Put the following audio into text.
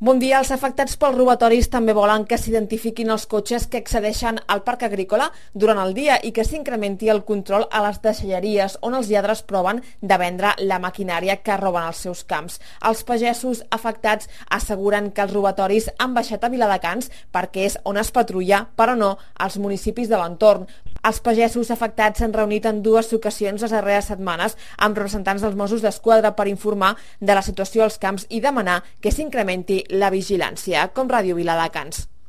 Bon dia. Els afectats pels robatoris també volen que s'identifiquin els cotxes que accedeixen al parc agrícola durant el dia i que s'incrementi el control a les deixalleries on els lladres proven de vendre la maquinària que roben als seus camps. Els pagesos afectats asseguren que els robatoris han baixat a Viladecans perquè és on es patrulla, però no als municipis de l'entorn. Els pagesos afectats s'han reunit en 2 ocasions les darreres setmanes amb representants dels Mossos d'Esquadra per informar de la situació als camps i demanar que s'incrementi la vigilància, com Ràdio Viladecans.